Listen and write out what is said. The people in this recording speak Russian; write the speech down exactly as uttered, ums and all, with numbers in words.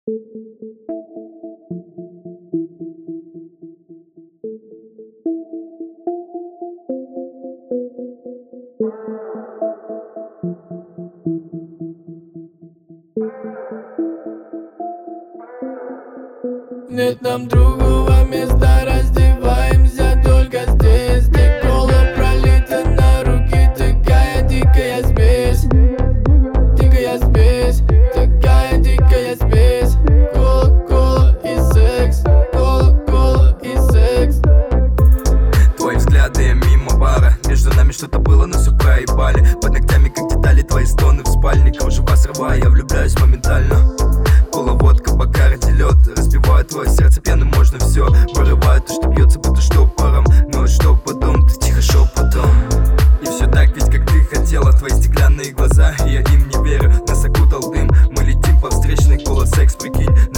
Нет нам другого места, раздеваемся только здесь, где кола пролита на руки. Такая дикая смесь, дикая смесь, такая дикая смесь. Кола, кола и секс, кола, кола и секс. Твои взгляды мимо бара, между нами что-то было, но все проебали. Под ногтями как детали, твои стоны в спальне. Кружева срывая, я влюбляюсь моментально. Кола, водка, бакарди, лед разбивает твое сердце пьяным, можно все. Прорывает то, что бьется, будто штопором. Но что потом, ты тихо шепотом. И все так ведь, как ты хотела. Твои стеклянные глаза, и я им не верю. Нас окутал дым, мы летим по встречной. Кола, секс, прикинь,